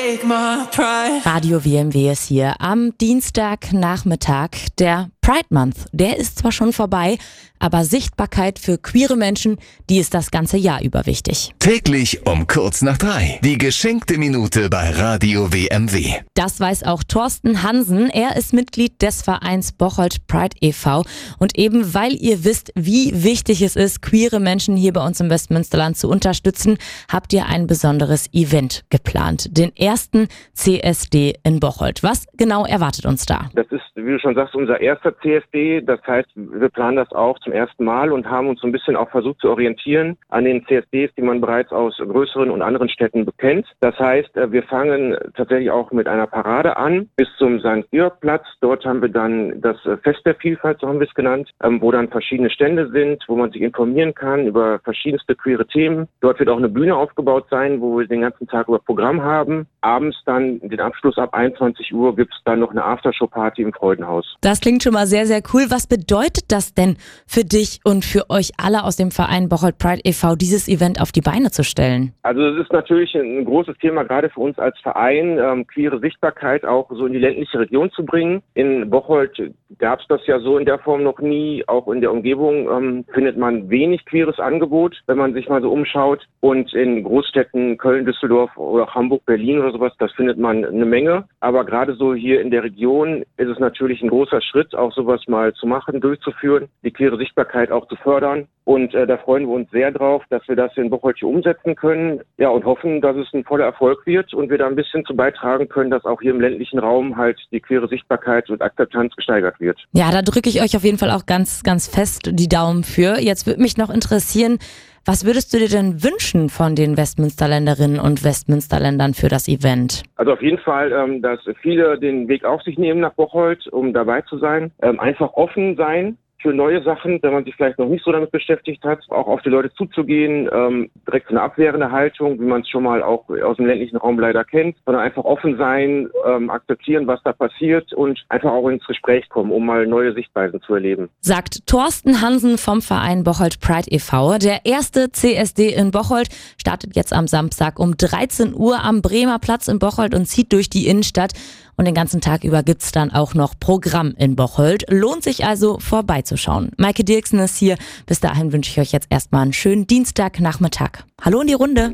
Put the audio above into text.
Radio WMW ist hier am Dienstagnachmittag. Der Pride Month, der ist zwar schon vorbei, aber Sichtbarkeit für queere Menschen, die ist das ganze Jahr über wichtig. Täglich um kurz nach 3. Die geschenkte Minute bei Radio WMW. Das weiß auch Thorsten Hansen. Er ist Mitglied des Vereins Bocholt Pride e.V. Und eben weil ihr wisst, wie wichtig es ist, queere Menschen hier bei uns im Westmünsterland zu unterstützen, habt ihr ein besonderes Event geplant. Den ersten CSD in Bocholt. Was genau erwartet uns da? Das ist, wie du schon sagst, unser erster CSD. Das heißt, wir planen das auch zum ersten Mal und haben uns so ein bisschen auch versucht zu orientieren an den CSDs, die man bereits aus größeren und anderen Städten kennt. Das heißt, wir fangen tatsächlich auch mit einer Parade an bis zum St. Georg-Platz. Dort haben wir dann das Fest der Vielfalt, so haben wir es genannt, wo dann verschiedene Stände sind, wo man sich informieren kann über verschiedenste queere Themen. Dort wird auch eine Bühne aufgebaut sein, wo wir den ganzen Tag über Programm haben. Abends dann den Abschluss ab 21 Uhr gibt es dann noch eine Aftershow-Party im Freudenhaus. Das klingt schon mal sehr, sehr cool. Was bedeutet das denn für dich und für euch alle aus dem Verein Bocholt Pride e.V., dieses Event auf die Beine zu stellen? Also es ist natürlich ein großes Thema, gerade für uns als Verein, queere Sichtbarkeit auch so in die ländliche Region zu bringen. In Bocholt gab es das ja so in der Form noch nie. Auch in der Umgebung findet man wenig queeres Angebot, wenn man sich mal so umschaut. Und in Großstädten Köln, Düsseldorf oder Hamburg, Berlin oder sowas, das findet man eine Menge. Aber gerade so hier in der Region ist es natürlich ein großer Schritt, auch sowas mal zu machen, durchzuführen, die queere Sichtbarkeit auch zu fördern. Und da freuen wir uns sehr drauf, dass wir das in Bocholt hier umsetzen können. Ja, und hoffen, dass es ein voller Erfolg wird und wir da ein bisschen zu beitragen können, dass auch hier im ländlichen Raum halt die queere Sichtbarkeit und Akzeptanz gesteigert wird. Ja, da drücke ich euch auf jeden Fall auch ganz, ganz fest die Daumen für. Jetzt würde mich noch interessieren, was würdest du dir denn wünschen von den Westmünsterländerinnen und Westmünsterländern für das Event? Also auf jeden Fall, dass viele den Weg auf sich nehmen nach Bocholt, um dabei zu sein. Einfach offen sein für neue Sachen, wenn man sich vielleicht noch nicht so damit beschäftigt hat, auch auf die Leute zuzugehen, direkt so eine abwehrende Haltung, wie man es schon mal auch aus dem ländlichen Raum leider kennt, sondern einfach offen sein, akzeptieren, was da passiert und einfach auch ins Gespräch kommen, um mal neue Sichtweisen zu erleben. Sagt Thorsten Hansen vom Verein Bocholt Pride e.V. Der erste CSD in Bocholt startet jetzt am Samstag um 13 Uhr am Bremer Platz in Bocholt und zieht durch die Innenstadt. Und den ganzen Tag über gibt's dann auch noch Programm in Bocholt. Lohnt sich also vorbeizuschauen. Maike Dirksen ist hier. Bis dahin wünsche ich euch jetzt erstmal einen schönen Dienstagnachmittag. Hallo in die Runde.